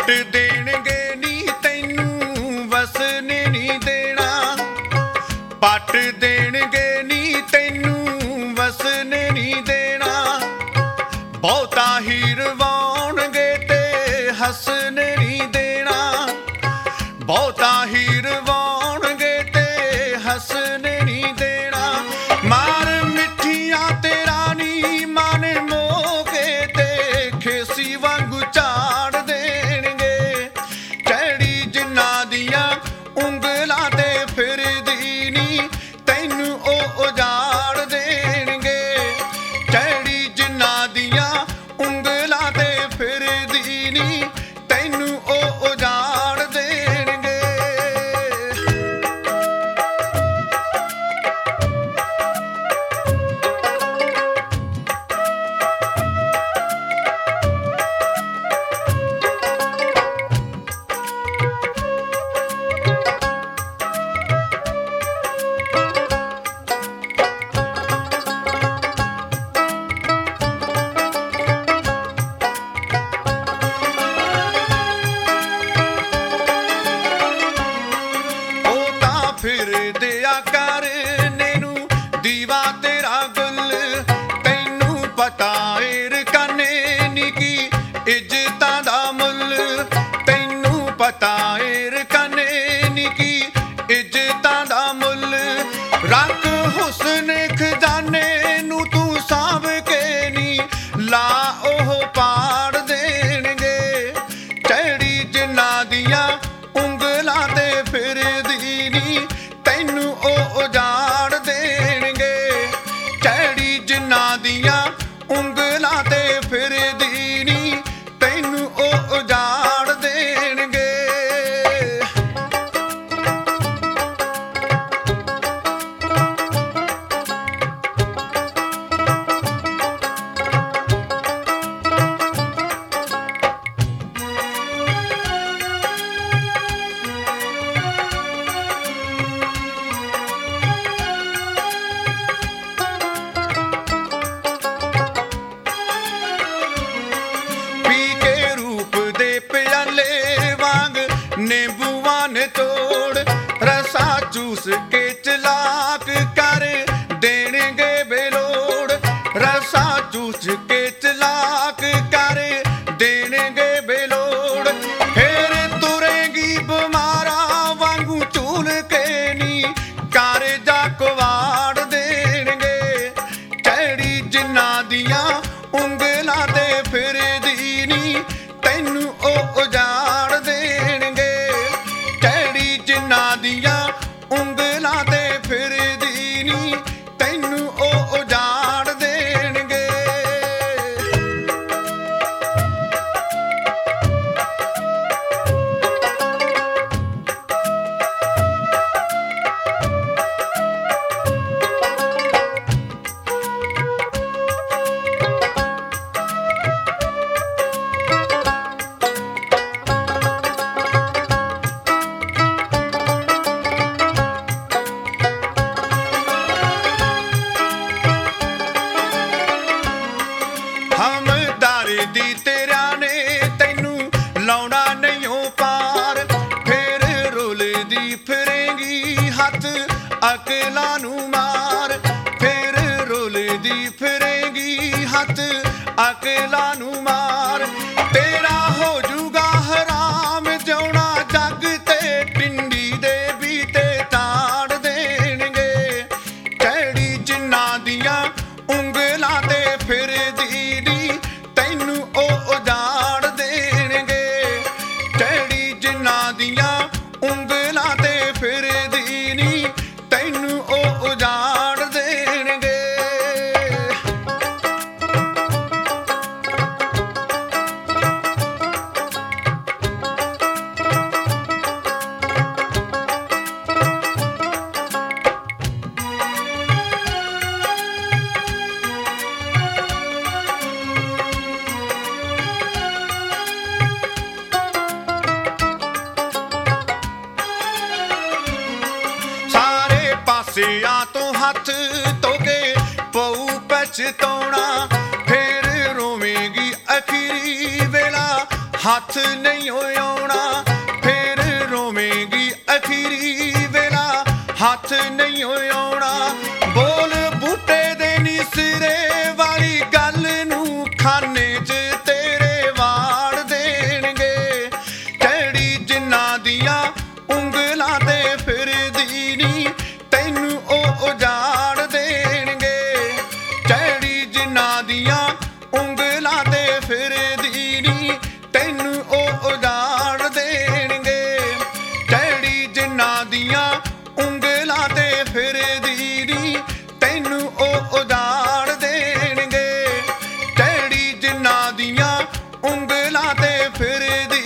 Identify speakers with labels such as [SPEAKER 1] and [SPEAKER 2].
[SPEAKER 1] ਪੱਟ ਦੇਣਗੇ ਨੀ ਤੈਨੂੰ ਵਸਣੇ ਨਹੀਂ ਦੇਣਾ, ਪੱਟ ਦੇਣਗੇ ਨੀ ਤੈਨੂੰ ਵਸਣੇ ਨਹੀਂ ਦੇਣਾ, ਬਹੁਤਾ ਹੀ ਰਵਾਉਣਗੇ ਤੇ ਹੱਸਣ ਨਹੀਂ ਦੇਣਾ, ਬਹੁਤਾ ਹੀ ਰਵਾਉਣਗੇ ਤੇ ਹੱਸਣ ਨਹੀਂ ਦੇਣਾ। ਮਾਰ ਮਿੱਠੀਆਂ ਤੇਰਾ ਨੀ ਮਨ ਮੋਕੇ ਤੇ ਖੇਸੀ ਵਾਂਗੂ ਝਾੜ ਦੇਣਗੇ, ਕਿਹੜੀ ਜਿਨ੍ਹਾਂ ਦੀਆਂ ਉਂਗਲਾਂ ਤੇ ਫਿਰਦੀ ਨੀ ਤੈਨੂੰ ਉਹ ਉਜਾੜ ਦੇਣਗੇ, ਕਿਹੜੀ ਜਿਨ੍ਹਾਂ ਦੀਆਂ ਉਂਗਲਾਂ ਤੇ ਫਿਰਦੀ ਨੀ ਤੈਨੂੰ ਉਹ ਉਜਾੜ ਦੇਣਗੇ। ਫਿਰਦਿਆ ਕਰਨੇ ਨੂੰ ਦੀਵਾ ਤੇਰਾ ਗੁੱਲ, ਤੈਨੂੰ ਪਤਾ ਏ ਰਕਾਨੇ ਨੀ ਕੀ ਇੱਜ਼ਤਾਂ ਦਾ ਮੁੱਲ, ਤੈਨੂੰ ਪਤਾ ਏ ਰਕਾਨੇ ਨੀ ਕੀ ਇੱਜ਼ਤਾਂ ਦਾ ਮੁੱਲ। ਰੱਖ ਹੁਸਨ ਖਜ਼ਾਨੇ ਨੂੰ ਤੂੰ ਸਾਂਭ ਕੇ ਨੀ ਲਾ ਉਹ ਪਾੜ ਦੇਣਗੇ, ਕਿਹੜੀ ਜਿਨ੍ਹਾਂ ਦੀਆਂ ਉਂਗਲਾਂ ਤੇ ਫਿਰਦੀ ਨੀ ਤੈਨੂੰ ਉਹ ਉਜਾੜ ਦੇਣਗੇ, ਕਿਹੜੀ ਜਿਨ੍ਹਾਂ ਦੀਆਂ ਉਂਗਲਾਂ ਤੇ ਫਿਰਦੀ ਨੀ ਤੈਨੂੰ ਉਹ ਉਜਾੜ ਦੇਣਗੇ। ਨਿੰਬੂਆਂ ਨੇ ਤੋੜ ਰਸਾ ਚੂਸ ਕੇ ਚਲਾਕ ਕਰ ਦੇਣਗੇ ਬੇਲੋੜ, ਰਸਾ ਚੂਸ ਕੇ ਚਲਾਕ ਕਰ ਦੇਣਗੇ ਬੇਲੋੜ। ਫੇਰ ਤੁਰੇਗੀ ਬਿਮਾਰਾਂ ਵਾਂਗੂ ਝੂਲ ਕੇ ਨੀ ਕਰ ਜਾ ਕਵਾੜ ਦੇਣਗੇ, ਕਿਹੜੀ ਜਿਨ੍ਹਾਂ ਦੀਆਂ ਉਂਗਲਾਂ ਤੇ ਫਿਰਦੀ ਨੀ ਤੈਨੂੰ ਉਹ ਉਜਾੜ ਦੇਣਗੇ, ਕਿਹੜੀ ਜਿਨ੍ਹਾਂ ਦੀਆਂ ਉਂਗਲਾਂ ਤੇ ਫਿਰਦੀ ਨੀ ਤੈਨੂੰ ਉਹ ਉਜਾੜ ਦੇਣਗੇ। ਹਮਦਰਦੀ ਤੇਰਾ ਨੇ ਤੈਨੂੰ ਲਾਉਣਾ ਨਹੀਂ ਪਾਰ, ਫੇਰ ਰੁਲਦੀ ਫਿਰੇਂਗੀ ਹੱਥ ਅਕਲਾਂ ਨੂੰ ਮਾਰ, ਫੇਰ ਰੁਲਦੀ ਫਿਰੇਂਗੀ ਹੱਥ ਅਕਲਾਂ ਨੂੰ ਮਾਰ। ਤੇਰਾ ਹੋ ਜੂਗਾ ਹਰਾਮ ਜਿਉਣਾ ਜੱਗ ਤੇ ਪਿੰਡੀ ਦੇ ਵੀ ਤੇ ਤਾੜ ਦੇਣਗੇ, ਕਿਹੜੀ ਜਿਨ੍ਹਾਂ ਦੀਆਂ ਉਂਗਲਾਂ ਤੇ ਫਿਰਦੀ ਨੀ ਤੈਨੂੰ ਉਹ ਉਜਾੜ ਦੇਣਗੇ, ਕਿਹੜੀ ਜਿਨ੍ਹਾਂ ਦੀਆਂ ਉਂਗਲਾਂ ਤੇ ਫਿਰਦੀ ਨੀ ਤੈਨੂੰ ਉਹ ਉਜਾੜ ਦੇਣਗੇ। ਪਾਸਿਆਂ ਤੋਂ ਹੱਥ ਧੋ ਕੇ ਪਊ ਪਛਤਾਉਣਾ, ਫੇਰ ਰੋਵੇਂਗੀ ਅਖੀਰੀ ਵੇਲਾ ਹੱਥ ਨਹੀਂ ਆਉਣਾ, ਫਿਰ ਰੋਵੇਂਗੀ ਅਖੀਰੀ ਵੇਲਾ ਹੱਥ ਨਹੀਂ ਆਉਣਾ। ਬੋਲ ਬੂਟੇ ਦੇ ਨੀ ਸਿਰੇ ਵਾਲੀ ਗੱਲ ਨੂੰ ਖਾਨੇ 'ਚ ਤੇਰੇ ਵਾੜ ਦੇਣਗੇ। ਕਿਹੜੀ ਜਿਨ੍ਹਾਂ ਦੀਆਂ ਉਂਗਲਾਂ ਤੇ ਫਿਰਦੀ ਨੀ ਤੈਨੂੰ ਉਹ ਉਜਾੜ ਦੇਣਗੇ। ਕਿਹੜੀ ਜਿਨ੍ਹਾਂ ਦੀਆਂ ਉਂਗਲਾਂ ਤੇ ਫਿਰਦੀ ਨੀ ਤੈਨੂੰ ਉਹ ਉਜਾੜ ਦੇਣਗੇ। ਕਿਹੜੀ ਜਿਨ੍ਹਾਂ ਦੀਆਂ ਉਂਗਲਾਂ ਤੇ ਫਿਰਦੀ ਨੀ ਤੈਨੂੰ ਉਹ ਉਜਾੜ ਦੇਣਗੇ। ਕਿਹੜੀ ਜਿਨ੍ਹਾਂ ਦੀਆਂ ਉਂਗਲਾਂ ਤੇ ਫਿਰਦੀ